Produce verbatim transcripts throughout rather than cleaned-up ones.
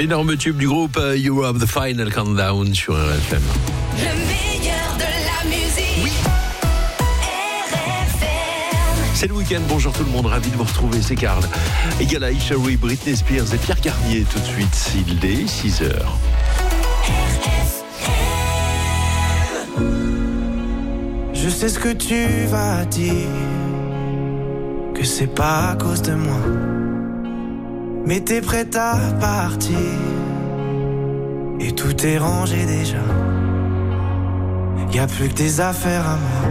Énorme tube du groupe uh, Europe, The Final Countdown sur R F M. Le meilleur de la musique. Oui. R F M. C'est le week-end, bonjour tout le monde, ravi de vous retrouver, c'est Karl. Égal à Aisha Ray, Britney Spears et Pierre Garnier tout de suite, il est six heures. Je sais ce que tu vas dire, que c'est pas à cause de moi, mais t'es prête à partir, et tout est rangé déjà. Y'a plus que des affaires à moi.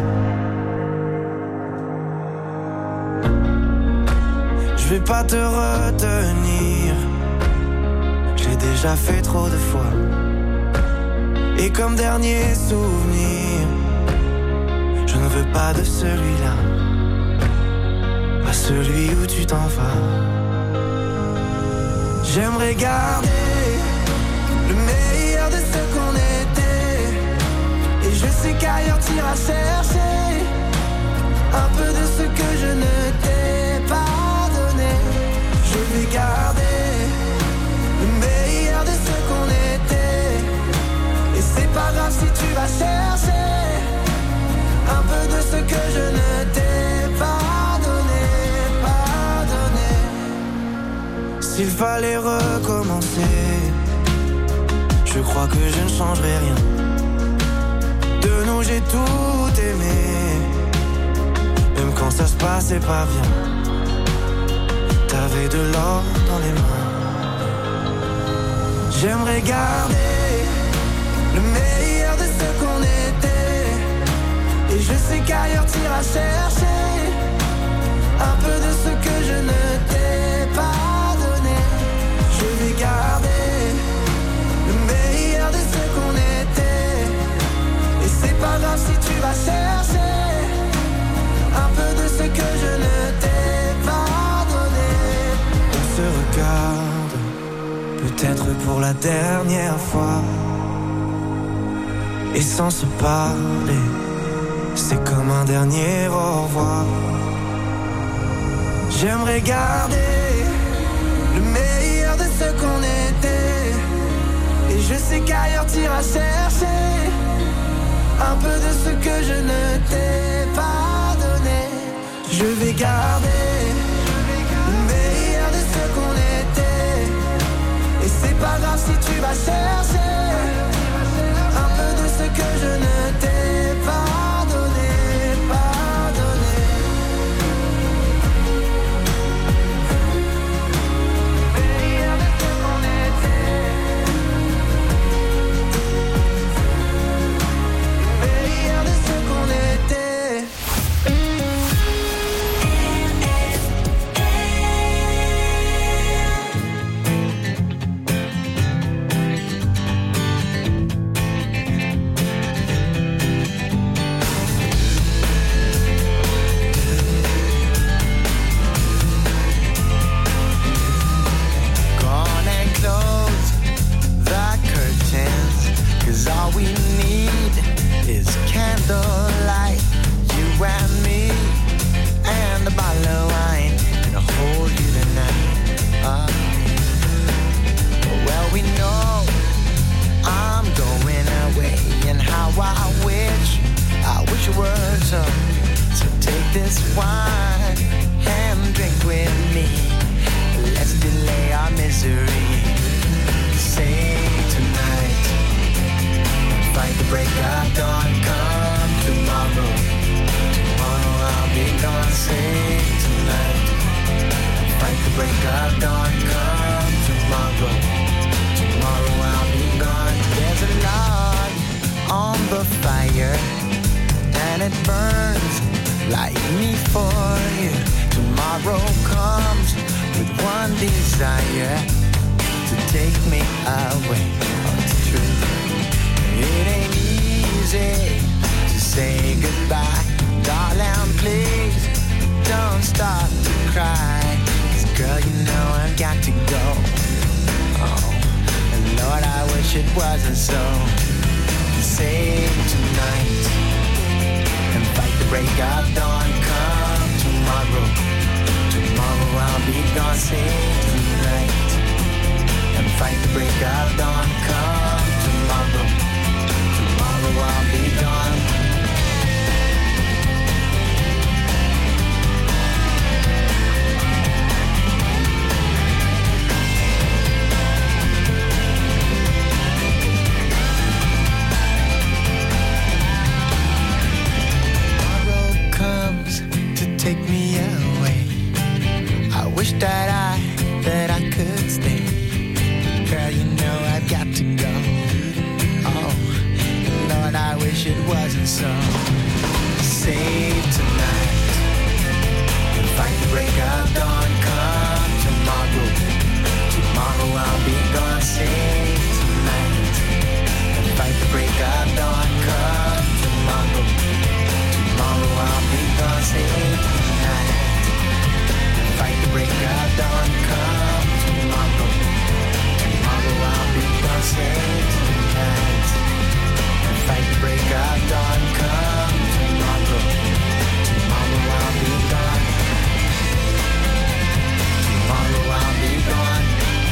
Je vais pas te retenir, j'ai déjà fait trop de fois. Et comme dernier souvenir, je ne veux pas de celui-là, pas celui où tu t'en vas. J'aimerais garder le meilleur de ce qu'on était, et je sais qu'ailleurs t'iras chercher un peu de ce que je ne t'ai pas donné. Je vais garder le meilleur de ce qu'on était, et c'est pas grave si tu vas chercher un peu de ce que je ne t'ai pas donné, pas donné. S'il fallait recommencer, je crois que je ne changerai rien. De nous j'ai tout aimé, même quand ça se passait pas bien. T'avais de l'or dans les mains. J'aimerais garder le meilleur de ce qu'on était, et je sais qu'ailleurs t'iras chercher un peu de ce que je ne t'ai pas donné. Je vais garder le meilleur de ce qu'on était, et c'est pas grave si tu vas chercher un peu de ce que je ne t'ai pas donné. On se regarde, peut-être pour la dernière fois, et sans se parler, c'est comme un dernier au revoir. J'aimerais garder le meilleur de ce qu'on était, et je sais qu'ailleurs t'iras chercher un peu de ce que je ne t'ai pas donné. Je vais garder le meilleur de ce qu'on était, et c'est pas grave si tu vas chercher un peu de ce que je ne t'ai pas donné, pas donné. Meilleur de ce qu'on était, meilleur de ce qu'on était. All we need is candlelight, you and me, and a bottle of wine, and I'll hold you tonight. Uh, well, we know I'm going away, and how I wish, I wish it were so. So take this wine and drink with me. Let's delay our misery. Say tonight, fight the break of dawn, come tomorrow. Tomorrow I'll be gone, say tonight. Fight the break of dawn, come tomorrow. Tomorrow I'll be gone. There's a log on the fire, and it burns like me for you. Tomorrow comes with one desire, to take me away. Oh, it's true. It ain't easy to say goodbye. Darling, please don't start to cry. 'Cause girl, you know I've got to go. Oh, and Lord, I wish it wasn't so. Save tonight and fight the break of dawn. Come tomorrow, tomorrow I'll be gone. Save tonight and fight the break of dawn. Come tomorrow, tomorrow I'll be gone. Take me away. I wish that I, that I could stay. Girl, you know I've got to go. Oh, Lord, I wish it wasn't so. Save tonight and fight the break of dawn. Come tomorrow, tomorrow I'll be gone. Save tonight and fight the break of dawn. Come tomorrow, tomorrow I'll be gone. Save fight the break of dawn. Come tomorrow, tomorrow I'll be gone. Save tonight and fight the break of dawn. Come tomorrow, tomorrow I'll be gone. Tomorrow I'll be gone.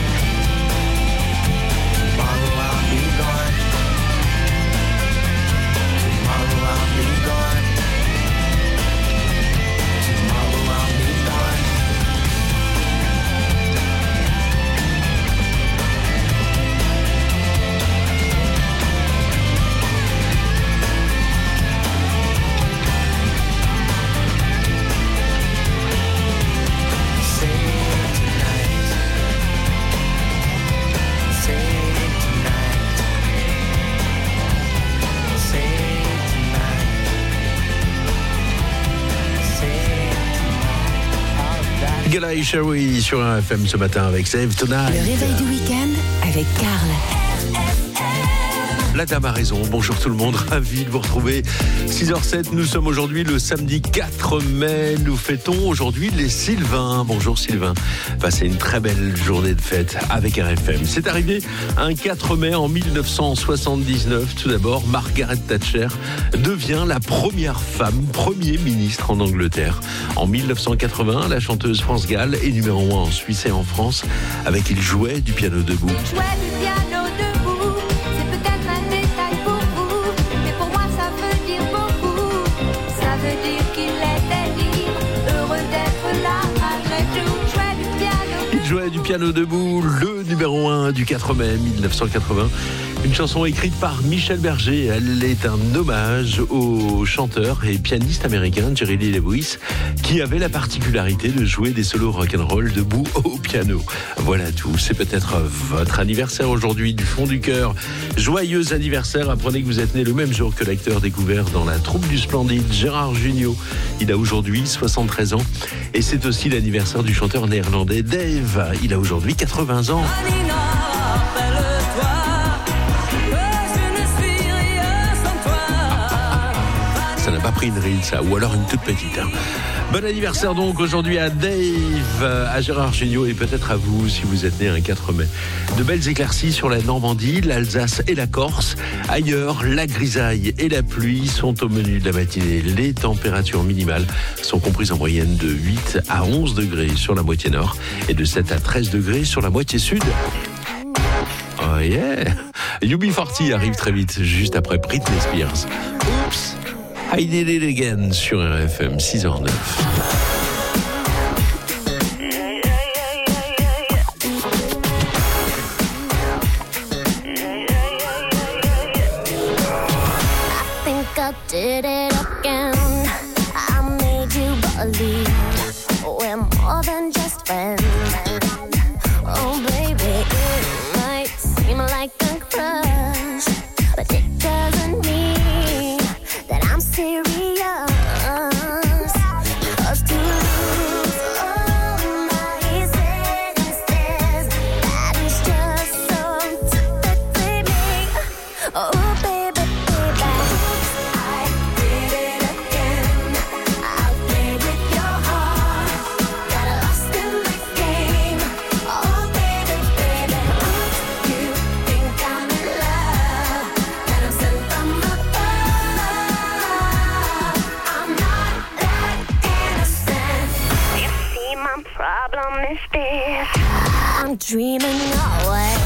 Tomorrow I'll be gone. Tomorrow I'll be gone. Tomorrow I'll be gone. Gala et Sherry sur un F M ce matin avec Save Tonight. Le réveil du week-end avec Karl. La dame a raison, bonjour tout le monde, ravi de vous retrouver. six heures sept, nous sommes aujourd'hui le samedi quatre mai, nous fêtons aujourd'hui les Sylvains. Bonjour Sylvain, passez une très belle journée de fête avec R F M. C'est arrivé un quatre mai en dix-neuf cent soixante-dix-neuf. Tout d'abord, Margaret Thatcher devient la première femme Premier ministre en Angleterre. En dix-neuf cent quatre-vingts, la chanteuse France Gall est numéro un en Suisse et en France avec Il jouait du piano debout. Jouait du piano debout, c'est peut-être un détail pour vous, mais pour moi ça veut dire beaucoup. Ça veut dire qu'il était libre, heureux d'être là malgré tout. Jouait du piano debout. Il jouait du piano debout, le numéro un du quatre mai dix-neuf cent quatre-vingts. Une chanson écrite par Michel Berger. Elle est un hommage au chanteur et pianiste américain Jerry Lee Lewis, qui avait la particularité de jouer des solos rock'n'roll debout au piano. Voilà tout. C'est peut-être votre anniversaire aujourd'hui du fond du cœur. Joyeux anniversaire. Apprenez que vous êtes né le même jour que l'acteur découvert dans La Troupe du Splendide, Gérard Jugnot. Il a aujourd'hui soixante-treize ans. Et c'est aussi l'anniversaire du chanteur néerlandais Dave. Il a aujourd'hui quatre-vingts ans. Ça n'a pas pris une rille, ça, ou alors une toute petite. Hein. Bon anniversaire donc aujourd'hui à Dave, à Gérard Jugnot et peut-être à vous si vous êtes né un quatre mai. De belles éclaircies sur la Normandie, l'Alsace et la Corse. Ailleurs, la grisaille et la pluie sont au menu de la matinée. Les températures minimales sont comprises en moyenne de huit à onze degrés sur la moitié nord et de sept à treize degrés sur la moitié sud. Oh yeah! U B quarante arrive très vite, juste après Britney Spears. Oups! I did it again sur R F M six heures neuf. I think I did it again. I made you believe we're more than just friends. Oh baby, it might seem like a crush, but it doesn't mean that I'm serious. 'Cause to lose all my senses, that is just so typically me. Oh baby, baby, I did it again. I played with your heart, got lost in the game. Oh baby, baby, you think I'm in love, that I'm sent from above. I'm not that innocent. You see, my problem is this: I'm dreaming always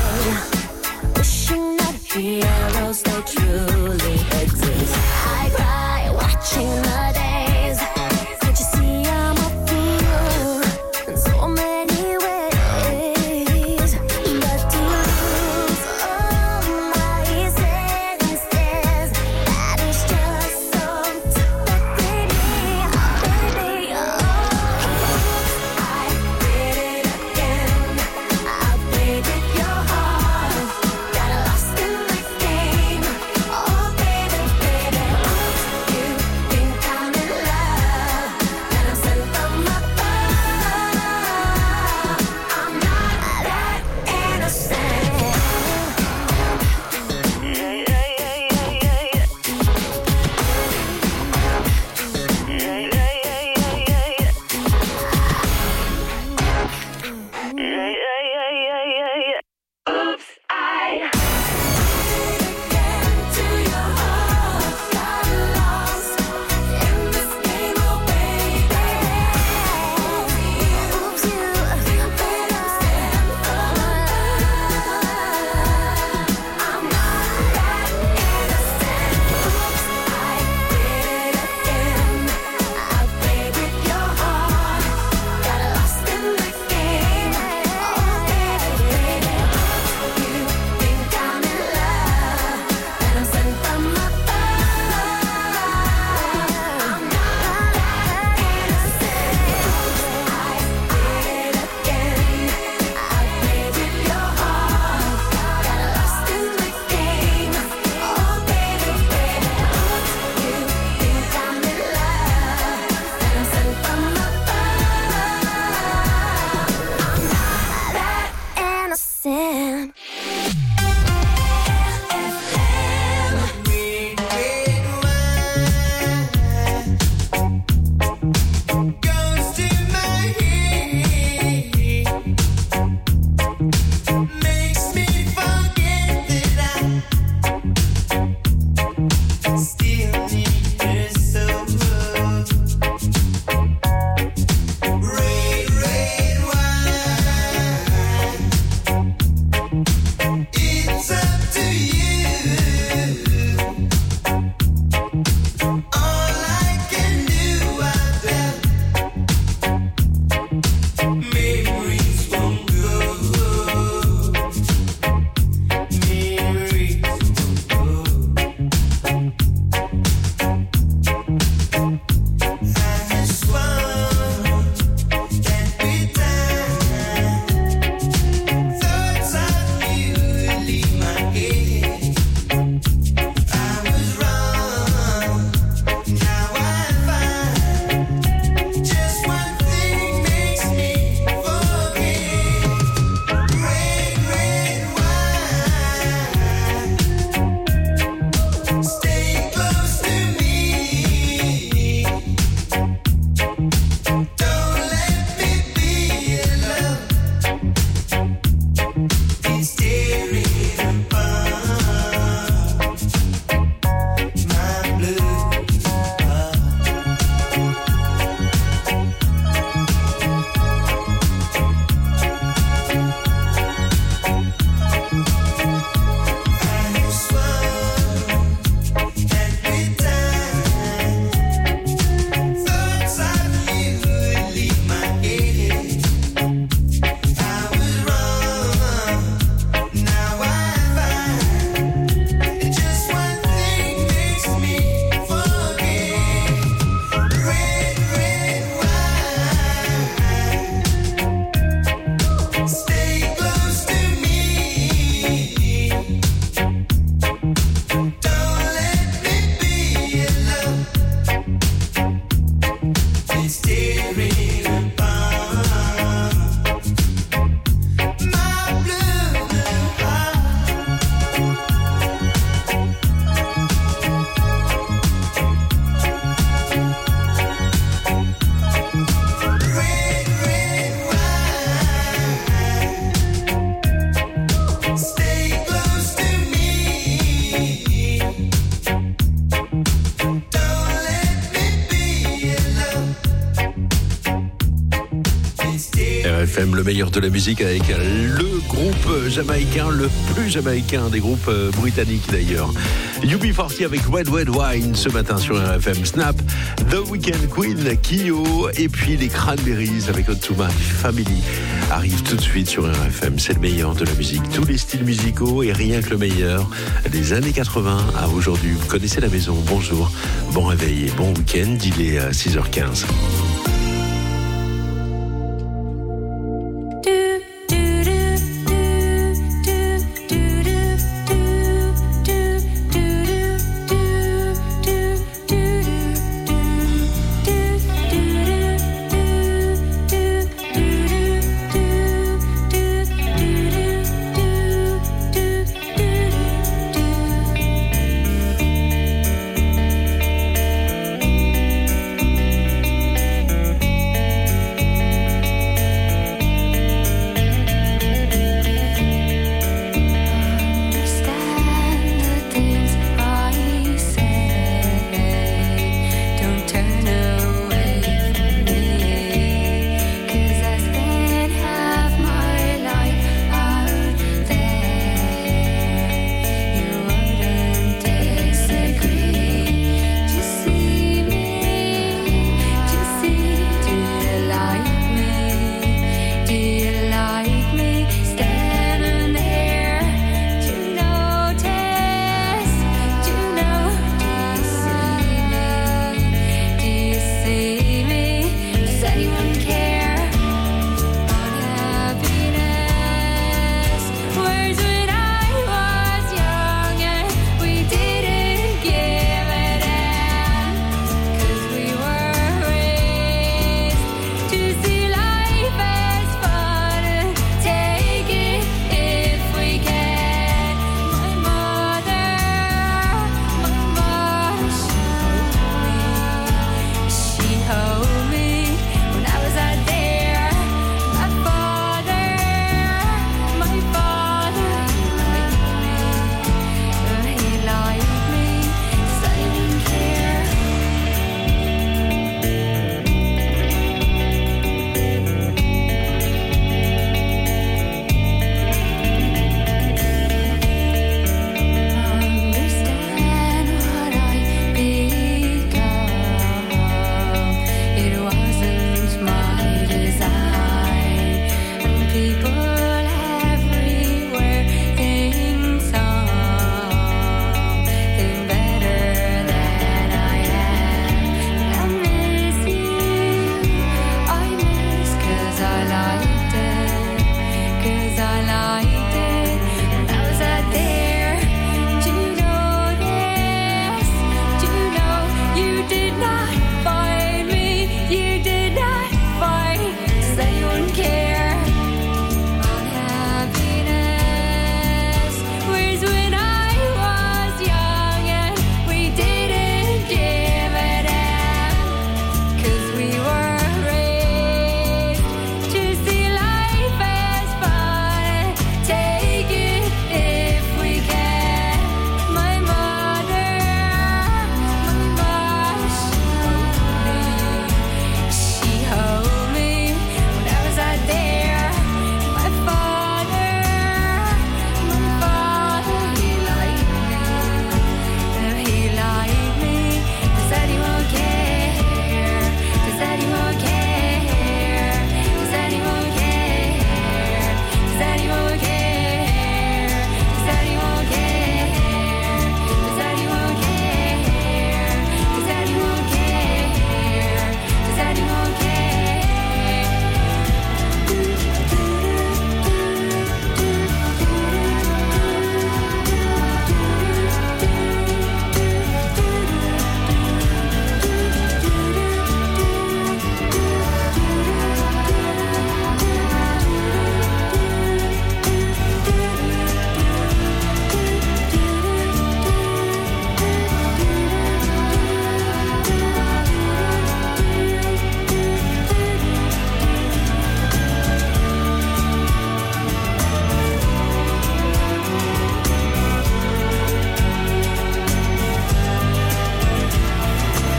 F M, le meilleur de la musique avec le groupe jamaïcain, le plus jamaïcain des groupes britanniques d'ailleurs. U B quarante avec Red Red Wine ce matin sur R F M. Snap, The Weekend Queen, Kyo, et puis les Cranberries avec Otuma Family arrivent tout de suite sur R F M. C'est le meilleur de la musique, tous les styles musicaux et rien que le meilleur des années quatre-vingts à aujourd'hui. Vous connaissez la maison, bonjour, bon réveil et bon week-end, il est à six heures quinze.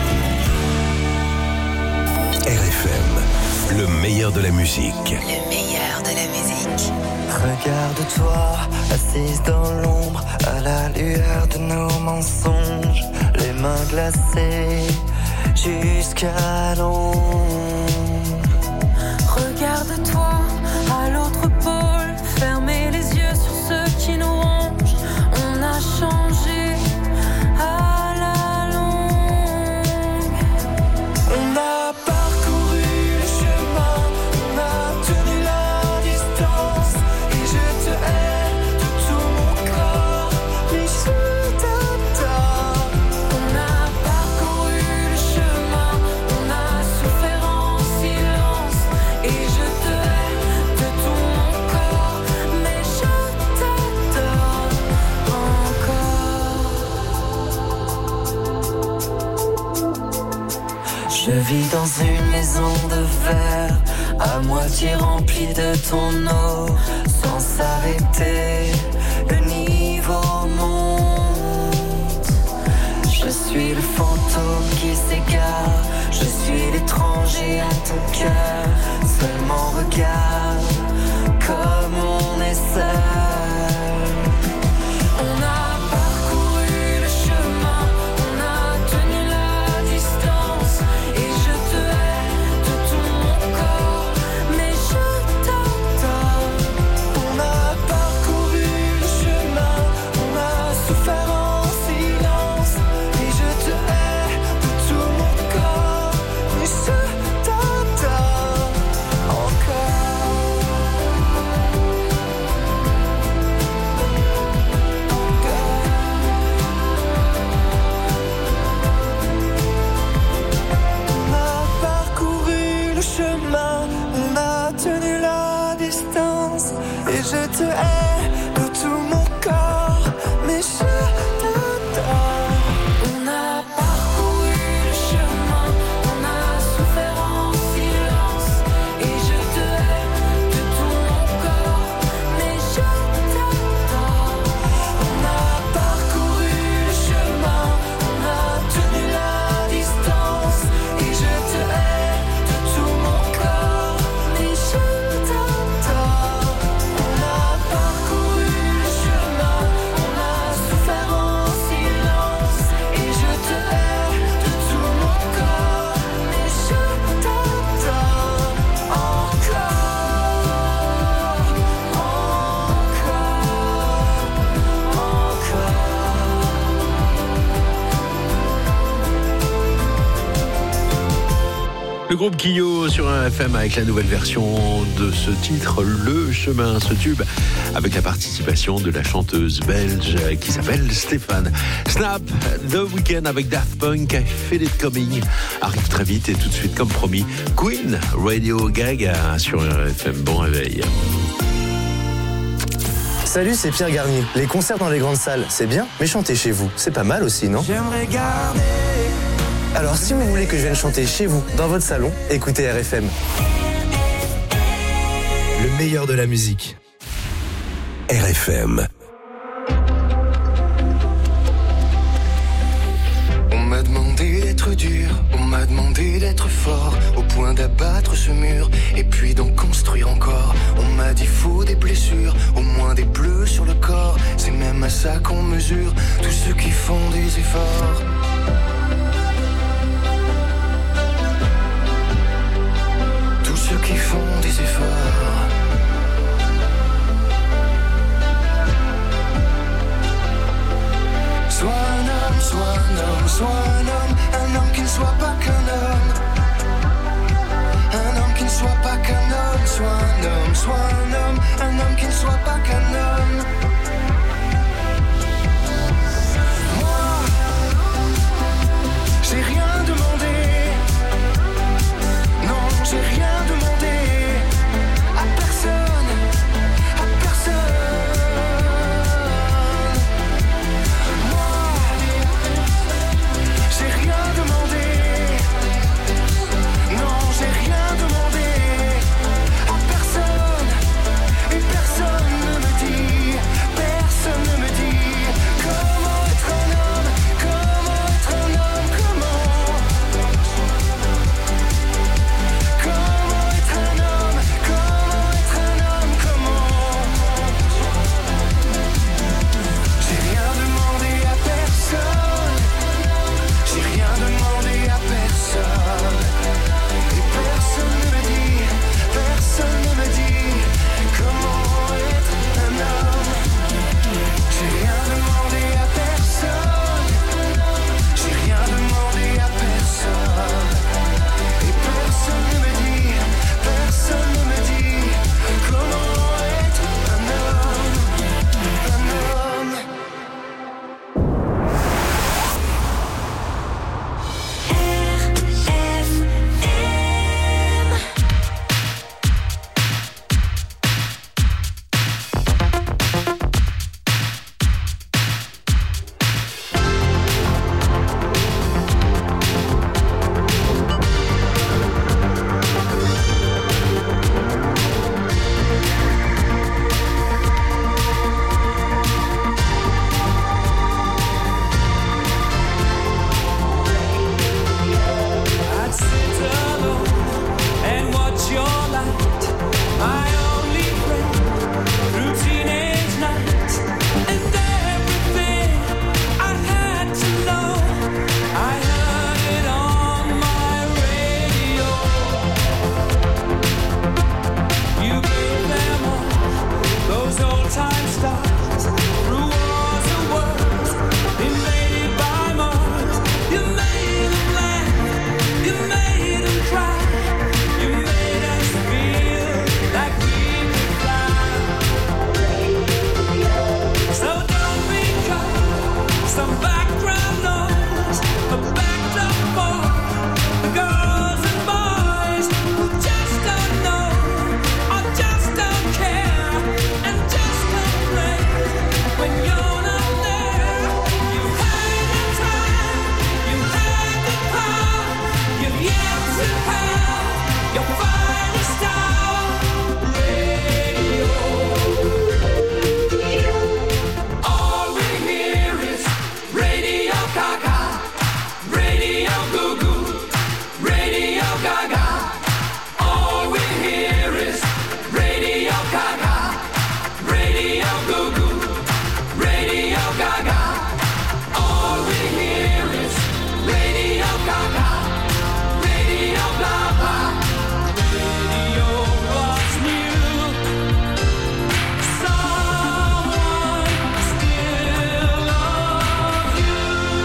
R F M, le meilleur de la musique. Le meilleur. Regarde-toi, assise dans l'ombre, à la lueur de nos mensonges, les mains glacées jusqu'à l'ombre. Regarde-toi, à l'autre pôle, fermez les yeux sur ceux qui nous rongent. On a changé à la longue. On a parcouru le chemin, on a tenu la distance, et je te hais de tout mon corps, mais je t'adore. On a parcouru le chemin, on a souffert en silence, et je te hais de tout mon corps, mais je t'adore encore. Je vis dans une maison de verre, à moitié remplie de ton eau, sans s'arrêter, le niveau monte. Je suis le fantôme qui s'égare, je suis l'étranger à ton cœur. Seulement regarde comme on est seul. On a parcouru le chemin, on a tenu la distance, et je te hais de tout mon corps, mais je t'adore. On a parcouru le chemin, on a souffert en silence, et je te hais de tout mon corps, mais je t'adore encore. On a parcouru le chemin, on a tenu la distance, et je te hais de tout mon corps, mais je t'adore. On a parcouru le chemin, on a souffert en silence, et je te hais de tout mon corps, mais je t'adore. On a parcouru le chemin, on a tenu la distance, et je te hais de tout mon corps, mais je t'adore. On a parcouru le chemin, on a souffert en silence, et je te hais de tout mon corps, mais je t'adore encore, encore, encore. Le groupe Kyo sur un F M avec la nouvelle version de ce titre, Le Chemin, ce tube, avec la participation de la chanteuse belge qui s'appelle Stéphane. Snap, The Weeknd avec Daft Punk, I Feel It Coming, arrive très vite et tout de suite comme promis, Queen, Radio Gaga sur un F M. Bon réveil. Salut, c'est Pierre Garnier. Les concerts dans les grandes salles, c'est bien, mais chanter chez vous, c'est pas mal aussi, non? J'aimerais garder. Alors si vous voulez que je vienne chanter chez vous, dans votre salon, écoutez R F M. Le meilleur de la musique. R F M. On m'a demandé d'être dur, on m'a demandé d'être fort, au point d'abattre ce mur, et puis d'en construire encore. On m'a dit faut des blessures, au moins des bleus sur le corps, c'est même à ça qu'on mesure tous ceux qui font des efforts. Tous ceux qui font des efforts. Sois un homme, sois un homme, sois un homme, un homme qui ne soit pas qu'un homme. Un homme qui ne soit pas qu'un homme, sois un homme, sois un homme, un homme qui ne soit pas qu'un homme. Moi, j'ai rien demandé. Non, j'ai rien demandé à personne, à personne. Moi, j'ai rien demandé. Non, j'ai rien demandé à personne, et personne ne me dit Gaga. All we hear is Radio Gaga. Radio blah blah. Radio loves you. Someone still loves you.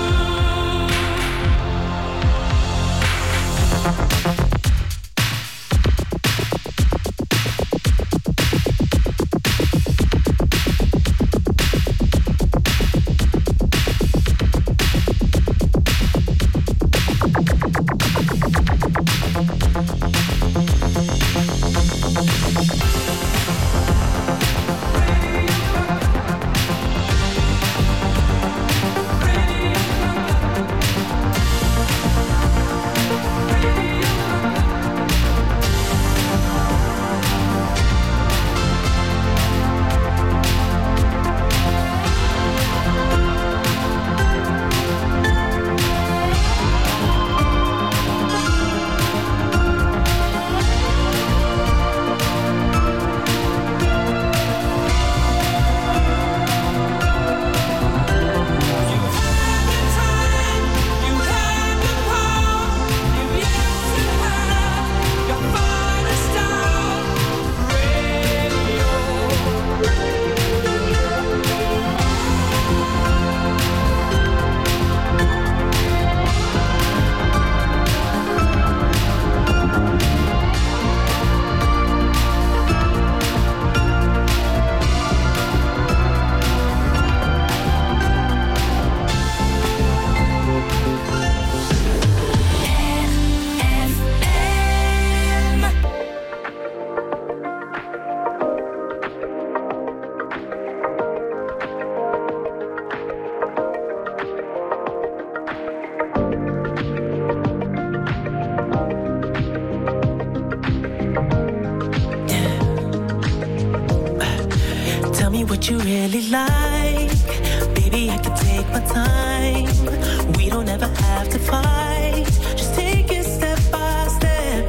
Tell me what you really like. Baby, I can take my time. We don't ever have to fight. Just take it step by step.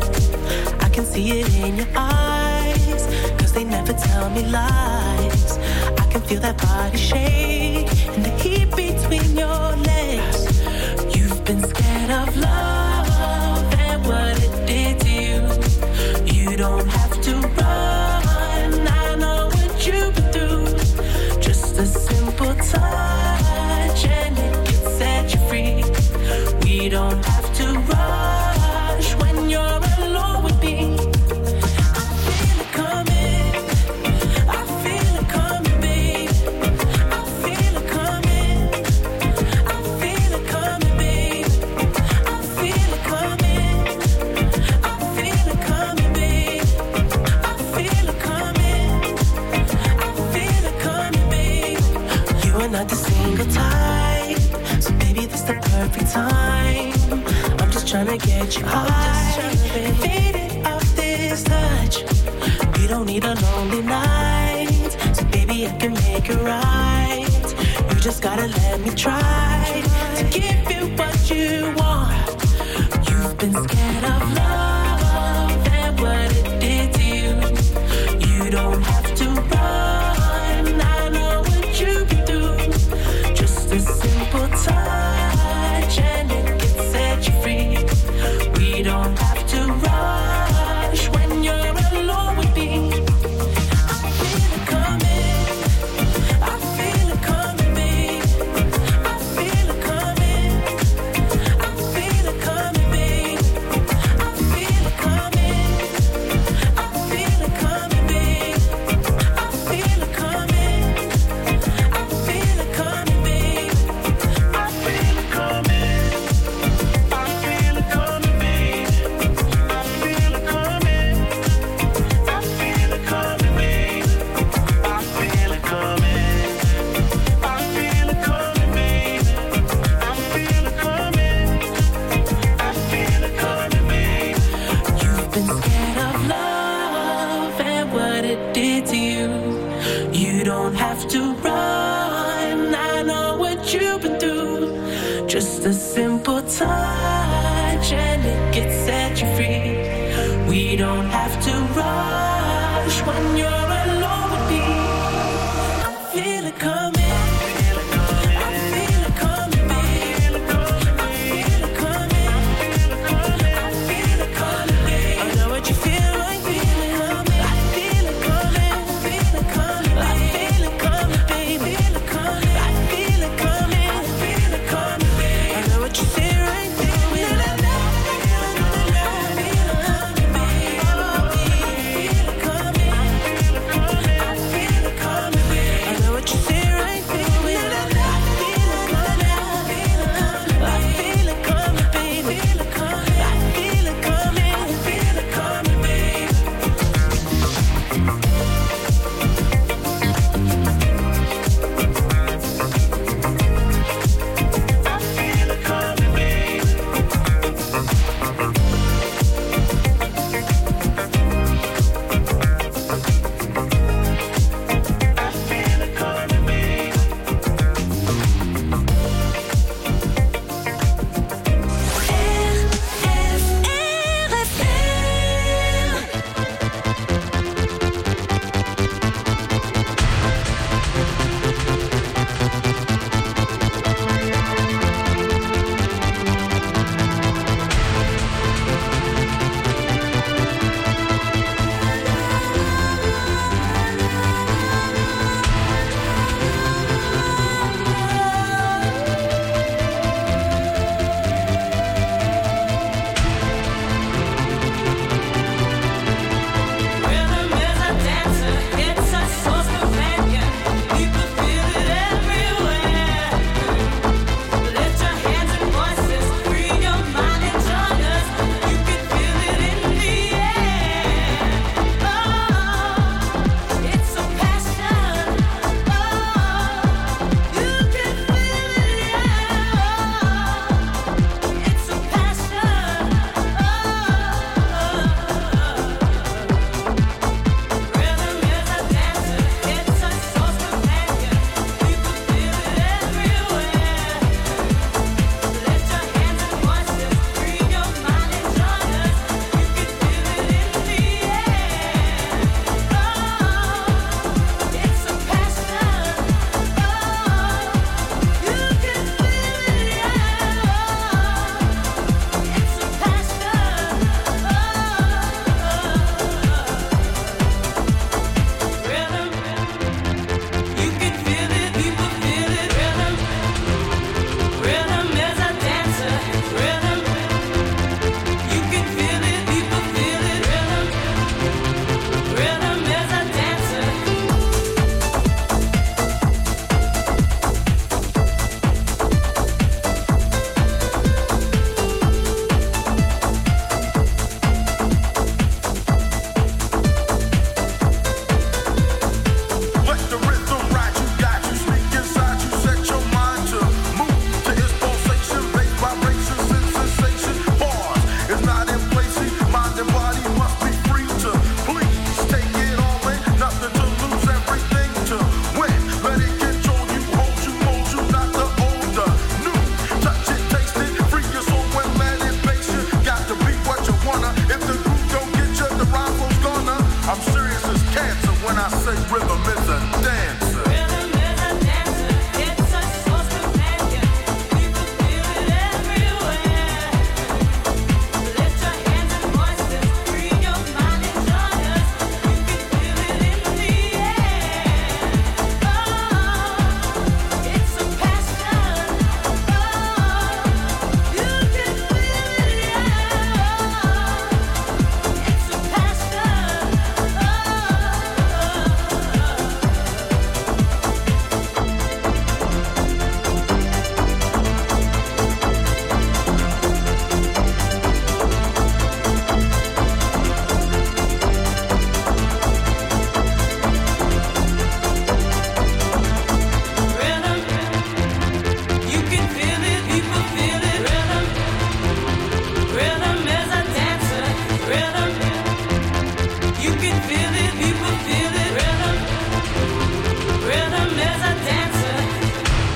I can see it in your eyes. Cause they never tell me lies. I can feel that body shake and the heat between your legs. You've been scared of love and what it did to you. You don't have to run. I know what you've been through. Just a simple touch and it can set you free. We don't have to rush when you're alone with me. I feel it coming. I feel it coming, babe. I feel it coming. I feel it coming, babe. I feel it coming. I feel it coming, babe. I feel it coming. I feel it coming, babe. You are not the single type, so baby, this the perfect time. I'm just trying to get you high, faded off this touch. We don't need a lonely night, so baby, I can make it right. You just gotta let me try to give you what you want. You've been scared of love and what it did to you. You don't have to run. I know what you've been through. Just a simple touch and it can set you free. We don't have to rush when you're alone with me. I feel it coming. I feel it coming, babe. I feel it coming. I feel it coming, babe. I feel it coming. I feel it coming, babe. I feel it coming. I feel it coming, babe. I feel it coming. I feel it coming, babe. I feel it coming. I feel it coming, babe. I feel it coming. I feel it coming, babe. I feel it coming. I feel it coming, babe. You've been scared of love and what it did to you. You don't have to run. I know what you've been through. Just a simple touch and it can set you free. We don't have to rush when you're alone with me. I feel it coming. I feel it coming.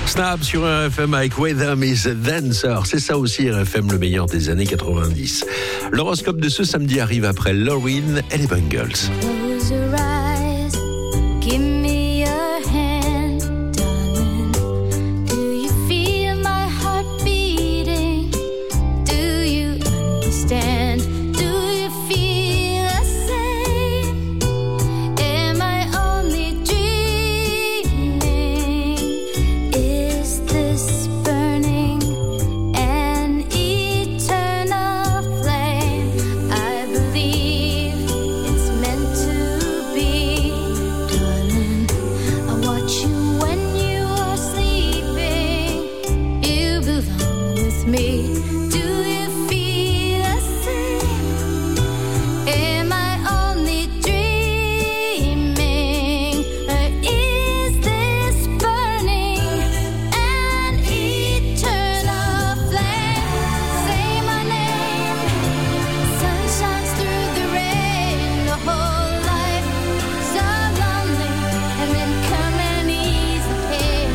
Snap sur R F M avec Rhythm is a Dancer. C'est ça aussi R F M, le meilleur des années quatre-vingt-dix. L'horoscope de ce samedi arrive après Lauryn et les Bungles. Close your eyes, give me your hand, darling. Do you feel my heart beating? Do you understand? Do you feel the same? Am I only dreaming? Is this burning an eternal flame? I believe it's meant to be, darling. I watch you when you are sleeping. You belong with me. Do you feel the same? Am I only dreaming? Or is this burning an eternal flame? Say my name. Sun shines through the rain. The whole life so lonely, and then come and ease the pain.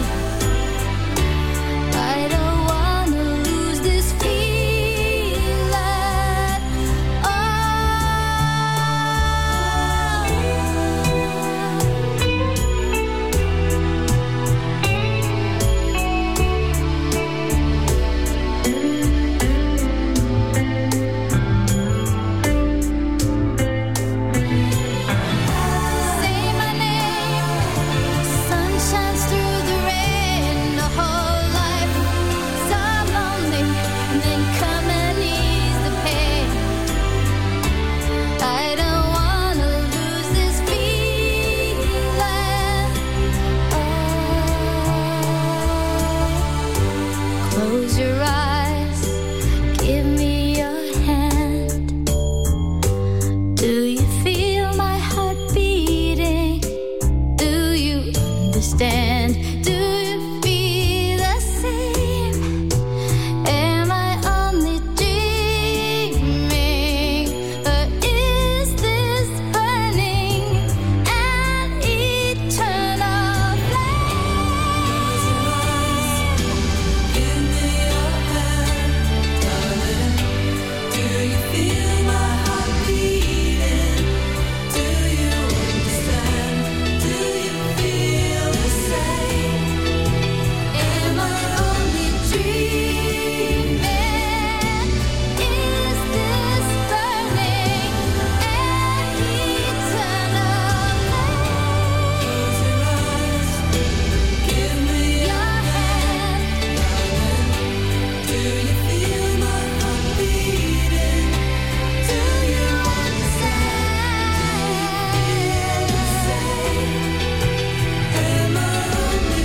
I don't wanna lose this feeling. Oh. Say my name. Sun shines through the rain. The whole life so lonely, and then come and ease the pain. I don't wanna lose this feeling. Oh. Close your eyes, give me your hand. Do you feel my heart beating? Do you understand? Do you feel the same? Am I only dreaming? Or is this burning an eternal flame? Give me your hand, darling. Do you feel my heart beating? Do you understand? Do you feel the same? Am I only dreaming? Is this burning an eternal flame? Give me your hand, darling. Do you feel my heart beating? Do you understand? Am I only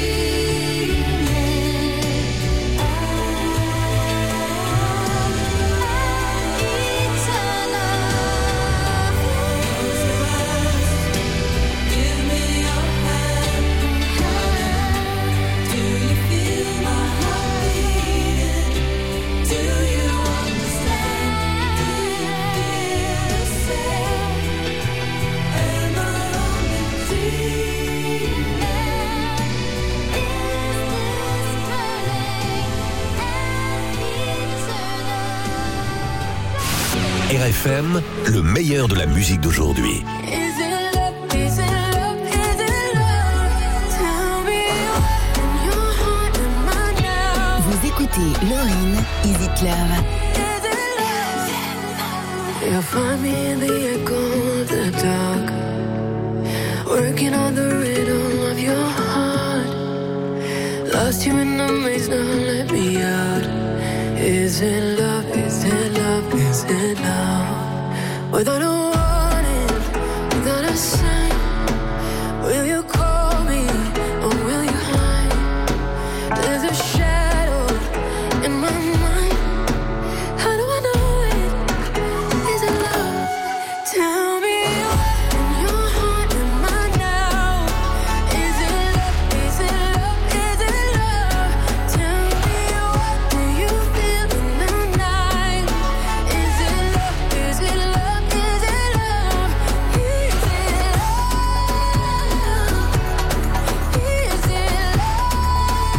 R F M, le meilleur de la musique d'aujourd'hui. Is it love? Is it love? Is it love? Tell me what in your heart am I now? Vous écoutez Lauryn Easy Club. Is it love? You'll find me in the echo of the dark, working on the rhythm of your heart. Lost you in the maze, now let me out. Is it love? Is it love? Is it love? Without a warning, without a sign, will you call me or will you hide? There's a shadow in my mind. How do I know it? Is it love? Tell me what in your heart am I now? Is it love? Is it love? Is it love? Tell me what do you feel in the night? Is it love? Is it love? Is it love? Is it love? Is it love?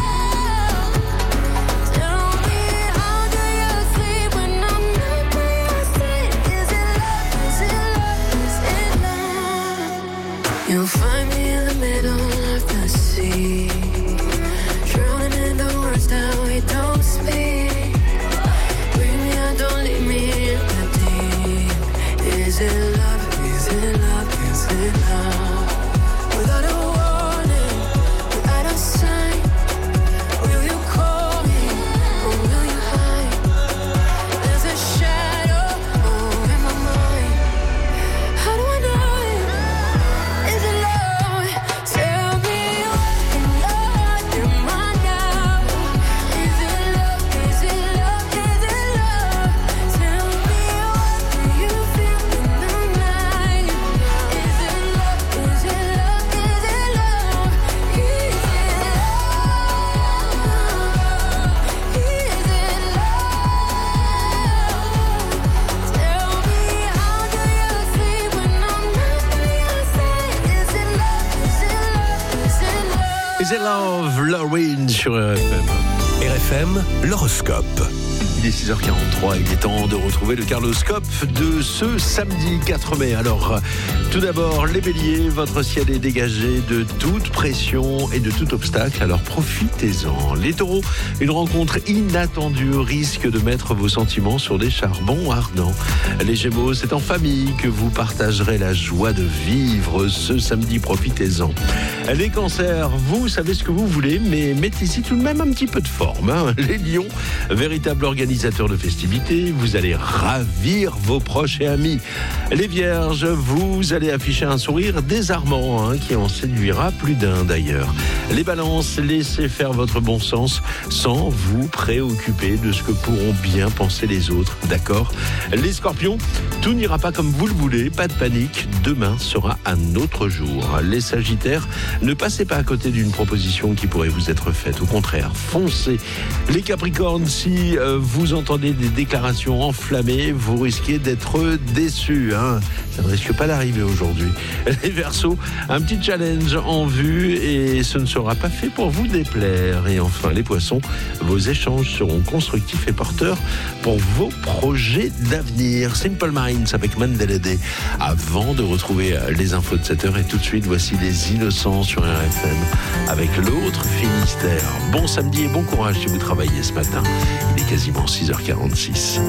Crazy Love, Loreen sur R F M. R F M, l'horoscope. Il est six heures quarante-trois, il est temps de retrouver le Carloscope de ce samedi quatre mai. Alors, tout d'abord, les béliers, votre ciel est dégagé de toute pression et de tout obstacle, alors profitez-en. Les taureaux, une rencontre inattendue risque de mettre vos sentiments sur des charbons ardents. Les gémeaux, c'est en famille que vous partagerez la joie de vivre ce samedi, profitez-en. Les cancers, vous savez ce que vous voulez, mais mettez-y tout de même un petit peu de forme. Hein. Les lions, véritable organisateur de festivités, vous allez ravir vos proches et amis. Les vierges, vous allez afficher un sourire désarmant hein, qui en séduira plus d'un d'ailleurs. Les balances, laissez faire votre bon sens sans vous préoccuper de ce que pourront bien penser les autres, d'accord ? Les scorpions, tout n'ira pas comme vous le voulez, pas de panique, demain sera un autre jour. Les sagittaires, ne passez pas à côté d'une proposition qui pourrait vous être faite, au contraire, foncez. Les capricornes, si euh, vous entendez des déclarations enflammées, vous risquez d'être déçus. Hein. Ça ne risque pas d'arriver aujourd'hui. Les Verseaux, un petit challenge en vue et ce ne sera pas fait pour vous déplaire. Et enfin, les Poissons, vos échanges seront constructifs et porteurs pour vos projets d'avenir. Simple Minds avec Mandela Day. Avant de retrouver les infos de cette heure, et tout de suite, voici les Innocents sur R F M avec l'autre Finistère. Bon samedi et bon courage si vous travaillez ce matin. Il est quasiment six heures quarante-six.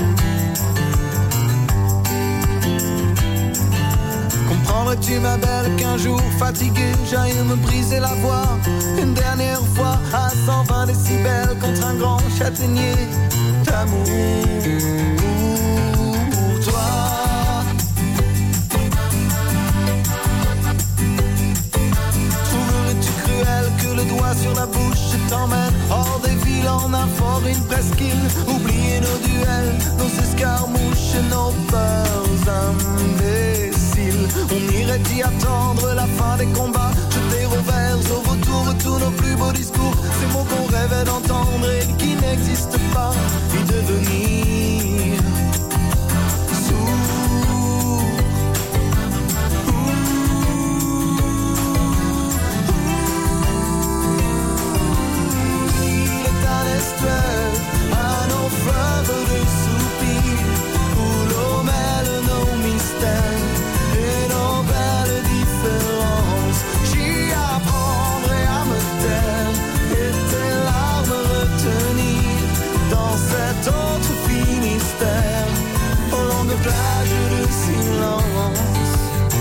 Comprendrais-tu ma belle qu'un jour fatigué j'aille me briser la voix une dernière fois à cent vingt décibels contre un grand châtaignier d'amour pour toi. Trouverais-tu cruel que le doigt sur la bouche t'emmène hors des villes en un fort, une presqu'île? Oublier nos duels, nos escarmouches, nos peurs imbéciles. On irait y attendre la fin des combats, jeter revers au retour tous nos plus beaux discours, ces mots qu'on rêvait d'entendre et qui n'existent pas, y devenir sourd. Il est un estuaire à nos fleuves de soupirs où l'eau mêle nos mystères et nos belles différences. J'y apprendrai à me taire et tes larmes retenir dans cet autre Finistère aux longues plages de silence.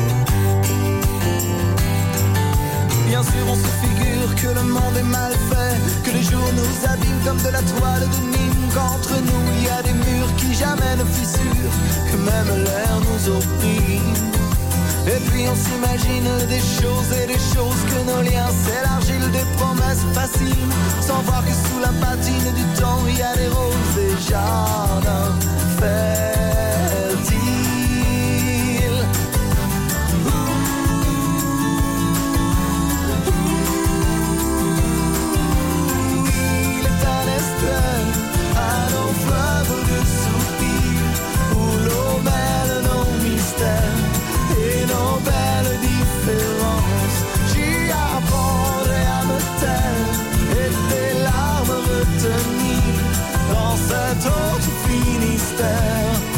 Bien sûr on se figure que le monde est mal fait, que les jours nous abîment comme de la toile de Nîmes, qu'entre nous il y a des murs qui jamais ne fissurent, que même l'air nous opprime. Et puis on s'imagine des choses et des choses, que nos liens s'élargissent, des promesses faciles, sans voir que sous la patine du temps il y a des roses et jardins fertiles. Il est un estuaire à nos fleuves de soupirs où l'eau mêle nos mystères et nos belles différences. J'y apprendrai à me taire et tes larmes retenir dans cet autre Finistère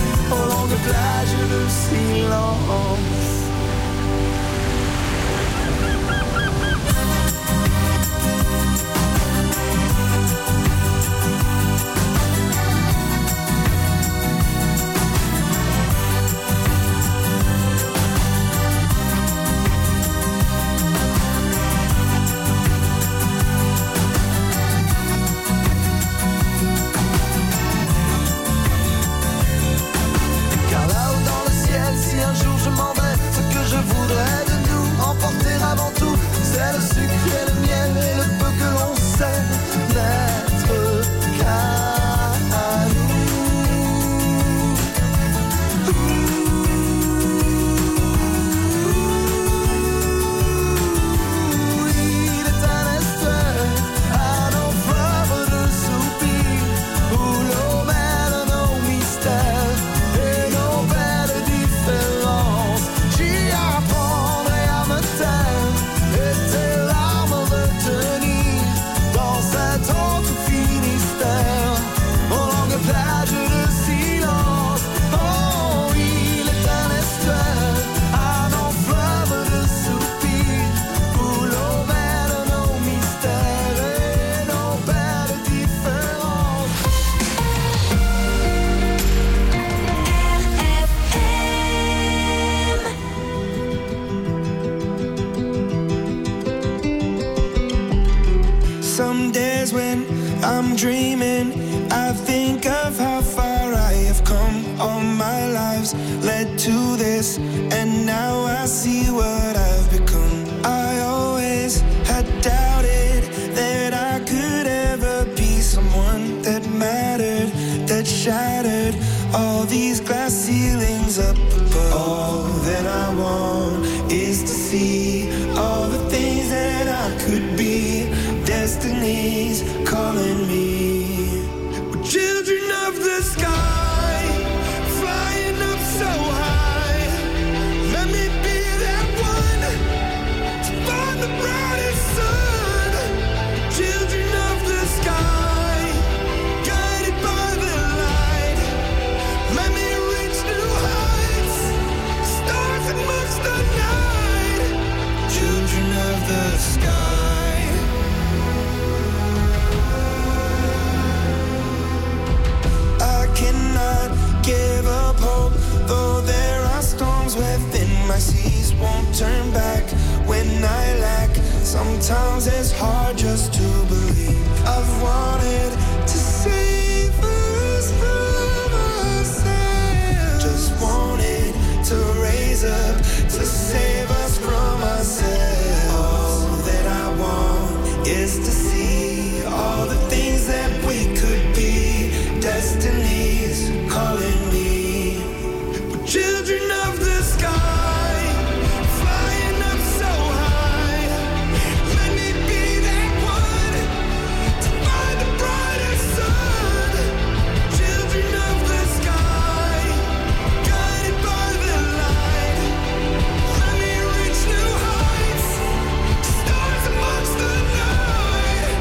days when I'm dreaming, I think of how far I have come. All my lives led to this, and now I see what I've become. I always had doubted that I could ever be someone that mattered, that shattered all these glass ceilings up above. All that I want is to see all the things that I could be. Destiny's calling me. We're children of the sky, flying up so high. Let me be that one to find the brightest sun. Children of the sky, guided by the light. Let me reach new heights, stars amongst the night. Children of the sky. Cannot give up hope, though there are storms within my seas. Won't turn back when I lack. Sometimes it's hard just to believe. I've wanted to save us from ourselves. Just wanted to raise up to save us from ourselves. All that I want is to see all the things that we could be. Destiny's calling me. We're children of the sky, flying up so high. Let me be that one to find the brightest sun. Children of the sky, guided by the light. Let me reach new heights, stars amongst the night.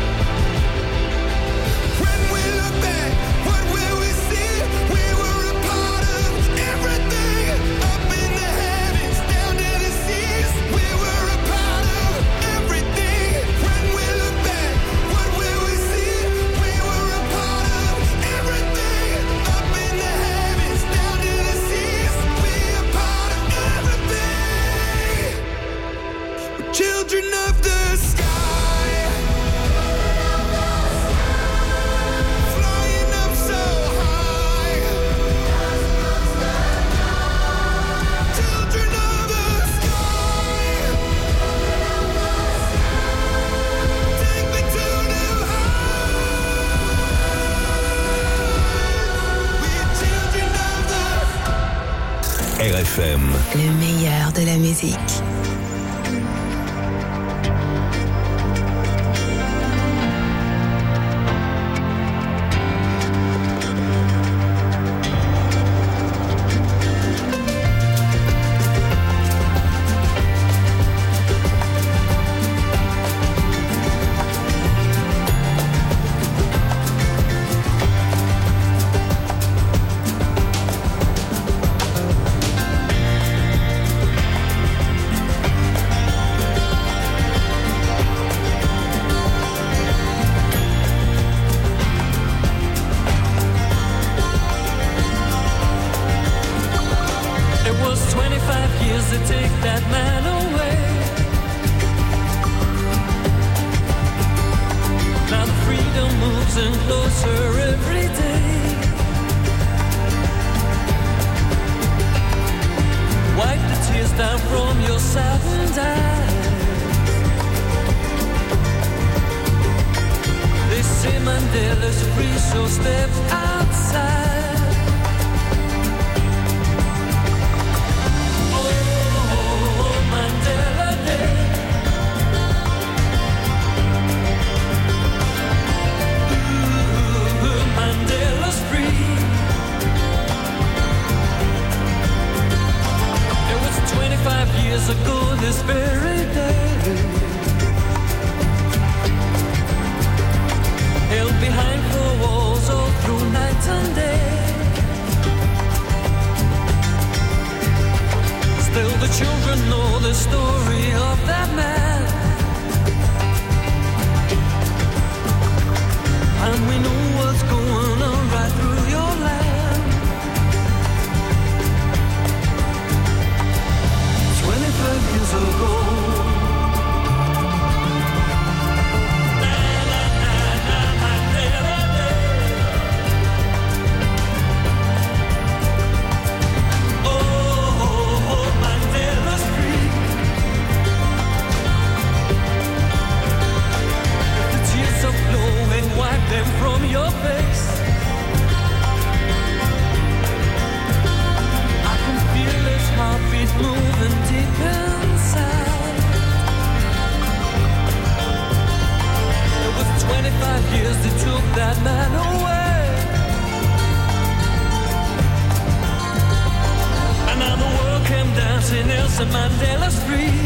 When we look back, what will we see? We were a part of everything, up in the heavens, down to the seas. We were a part of everything. When we look back, what will we see? We were a part of everything, up in the heavens, down to the seas. We are part of everything. We're children of the sky, flying up so high. Children of the sky, take me to new heights. We're children of the R F M. Le meilleur de la musique. It was twenty-five years to take that man away. Now the freedom moves in closer every day. Wipe the tears down from your saddened eyes. They say Mandela's free, so step outside. Mandela Day. Ooh, Mandela's free. It was twenty-five years ago this very day. Held behind four walls all through night and day. Still the children know the story of that man. And we know what's going on right through your land. Twenty-five years ago. Na, na, na, na. madman away. And now the world came dancing Nelson Mandela's free.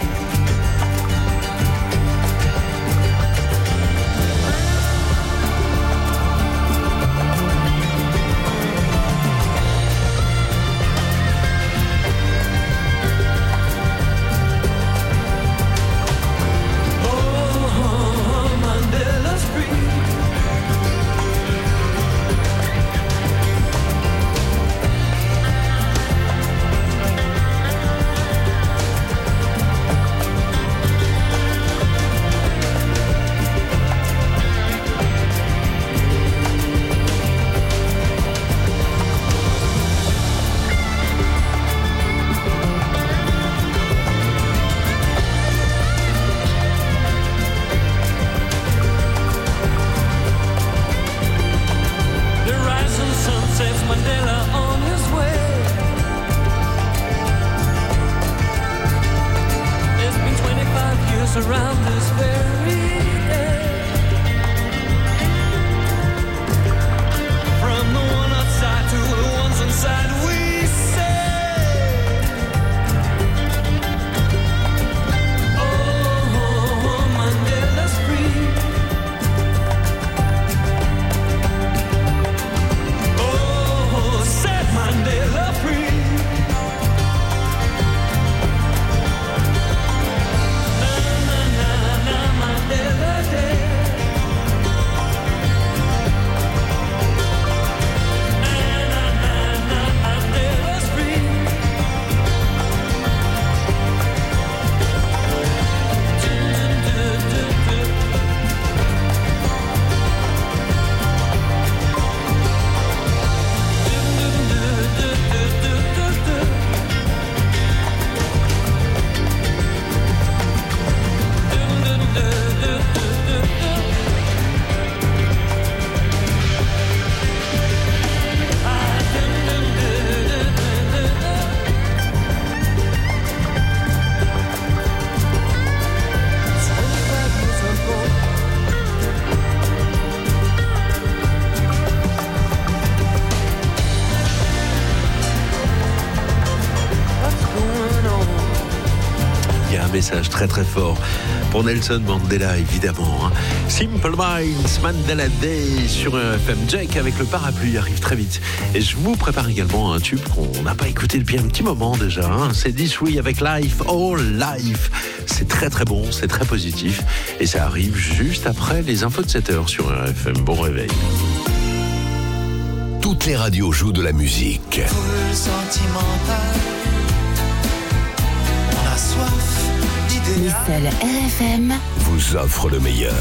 Message très très fort pour Nelson Mandela évidemment hein. Simple Minds, Mandela Day sur un F M. Jake avec le parapluie arrive très vite et je vous prépare également un tube qu'on n'a pas écouté depuis un petit moment déjà hein. C'est This Way avec Life, All Life. C'est très très bon, c'est très positif et ça arrive juste après les infos de sept heures sur un F M. Bon réveil. Toutes les radios jouent de la musique. Full sentimental, on a soif. Mais seul R F M vous offre le meilleur.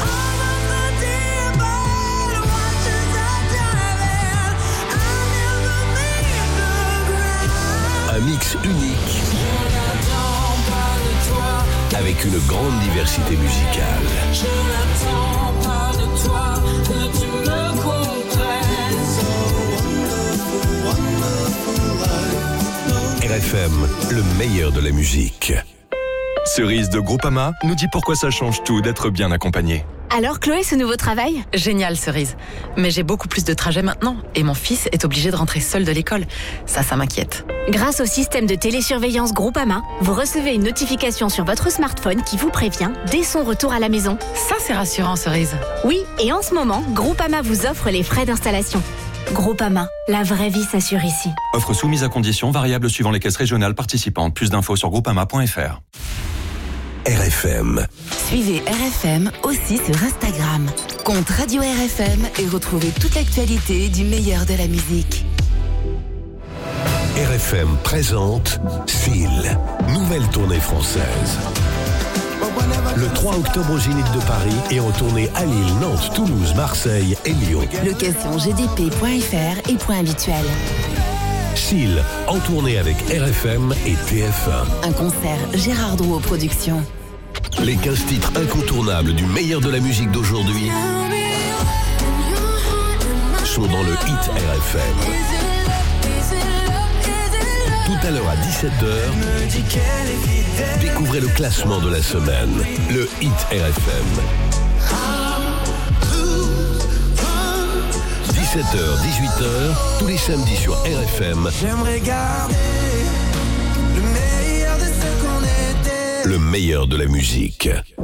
Un mix unique avec une grande diversité musicale. Je n'attends pas de toi que tu me comprennes. R F M, le meilleur de la musique. Cerise de Groupama nous dit pourquoi ça change tout d'être bien accompagné. Alors Chloé, ce nouveau travail ? Génial Cerise. Mais j'ai beaucoup plus de trajets maintenant et mon fils est obligé de rentrer seul de l'école. Ça, ça m'inquiète. Grâce au système de télésurveillance Groupama, vous recevez une notification sur votre smartphone qui vous prévient dès son retour à la maison. Ça, c'est rassurant Cerise. Oui, et en ce moment, Groupama vous offre les frais d'installation. Groupama, la vraie vie s'assure ici. Offre soumise à conditions variables suivant les caisses régionales participantes. Plus d'infos sur groupama point f r. R F M. Suivez R F M aussi sur Instagram. Compte Radio R F M et retrouvez toute l'actualité du meilleur de la musique. R F M présente Seal, nouvelle tournée française. Le trois octobre au Zénith de Paris et en tournée à Lille, Nantes, Toulouse, Marseille et Lyon. Location g d p point f r et point habituel. Seal, en tournée avec R F M et T F un. Un concert Gérard Drouot Productions. Les quinze titres incontournables du meilleur de la musique d'aujourd'hui sont dans le Hit R F M. Tout à l'heure à dix-sept heures, découvrez le classement de la semaine, le Hit R F M. dix-sept heures, dix-huit heures, tous les samedis sur R F M. J'aimerais garder le meilleur de ce qu'on était. Le meilleur de la musique.